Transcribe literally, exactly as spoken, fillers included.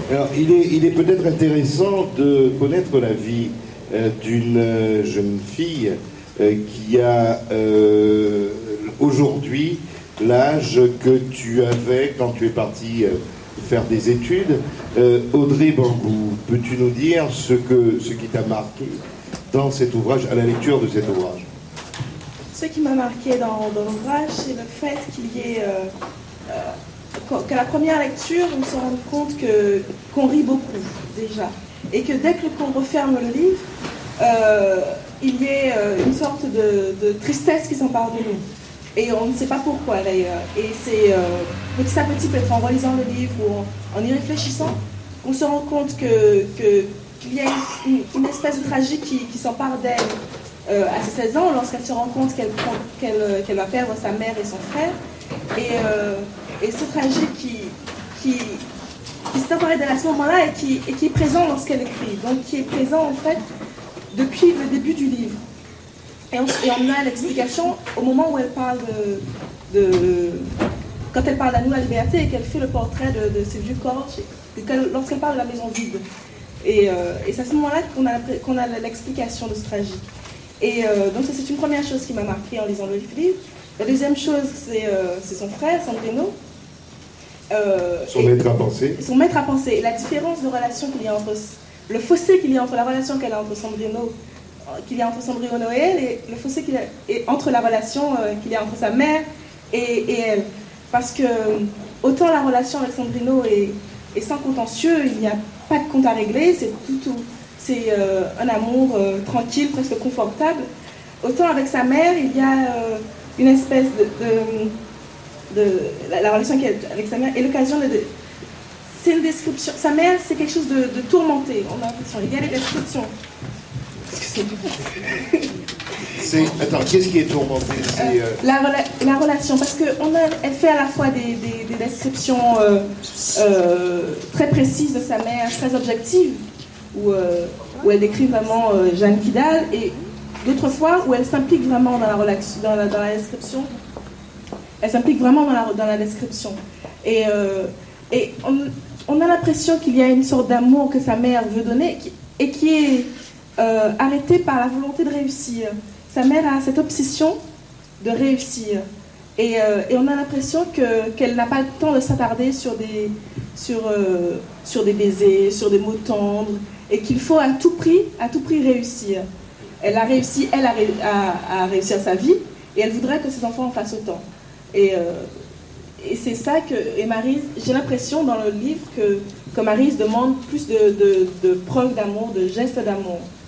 Alors, il est, il est peut-être intéressant de connaître la vie euh, d'une euh, jeune fille euh, qui a euh, aujourd'hui l'âge que tu avais quand tu es partie euh, faire des études. Euh, Audrey Bambou, peux-tu nous dire ce, que, ce qui t'a marqué dans cet ouvrage, à la lecture de cet ouvrage? Ce qui m'a marqué dans, dans l'ouvrage, c'est le fait qu'il y ait... Euh, euh, qu'à la première lecture, on se rend compte que, qu'on rit beaucoup, déjà. Et que dès que qu'on referme le livre, euh, il y ait euh, une sorte de, de tristesse qui s'empare de nous. Et on ne sait pas pourquoi, d'ailleurs. Et c'est euh, petit à petit, peut-être en relisant le livre ou en, en y réfléchissant, qu'on se rend compte que, que, qu'il y a une, une espèce de tragique qui, qui s'empare d'elle euh, à ses seize ans, lorsqu'elle se rend compte qu'elle, qu'elle, qu'elle va perdre sa mère et son frère. Et, euh, et ce tragique qui, qui, qui s'est emparé d'elle à ce moment-là et qui, et qui est présent lorsqu'elle écrit. Donc qui est présent, en fait, depuis le début du livre. Et on, et on a l'explication au moment où elle parle de, de quand elle parle d'Anou la liberté et qu'elle fait le portrait de, de ces vieux corps, lorsqu'elle parle de la maison vide. Et, euh, et c'est à ce moment-là qu'on a, qu'on a l'explication de ce tragique. Et euh, donc ça, c'est une première chose qui m'a marquée en lisant le livre. La deuxième chose, c'est, euh, c'est son frère, Sandrino. Euh, son maître à penser. Son maître à penser. Et la différence de relation qu'il y a entre, le fossé qu'il y a entre la relation qu'elle a entre Sandrino qu'il y a entre Sandrino Noël et le fossé qu'il y a et entre la relation euh, qu'il y a entre sa mère et, et elle. Parce que autant la relation avec Sandrino est, est sans contentieux, il n'y a pas de compte à régler, c'est tout, tout c'est euh, un amour euh, tranquille, presque confortable. Autant avec sa mère, il y a euh, une espèce de, de, de la, la relation qu'il y a avec sa mère et l'occasion de, de c'est une description. Sa mère, c'est quelque chose de, de tourmenté. On a l'impression. Il y a les descriptions. C'est, attends, qu'est-ce qui est tourmenté? C'est, euh... la, la relation, parce qu'elle fait à la fois des, des, des descriptions euh, euh, très précises de sa mère, très objectives, où, euh, où elle décrit vraiment euh, Jeanne Kidal, et d'autres fois où elle s'implique vraiment dans la, relation, dans la, dans la description. Elle s'implique vraiment dans la, dans la description. Et, euh, et on, on a l'impression qu'il y a une sorte d'amour que sa mère veut donner, qui, et qui est Euh, arrêtée par la volonté de réussir. Sa mère a cette obsession de réussir. Et, euh, et on a l'impression que, qu'elle n'a pas le temps de s'attarder sur des, sur, euh, sur des baisers, sur des mots tendres, et qu'il faut à tout prix, à tout prix réussir. Elle a réussi, elle a, ré, a, a réussi à sa vie, et elle voudrait que ses enfants en fassent autant. Et, euh, et c'est ça que et Maryse, j'ai l'impression dans le livre que, que Maryse demande plus de, de, de preuves d'amour, de gestes d'amour.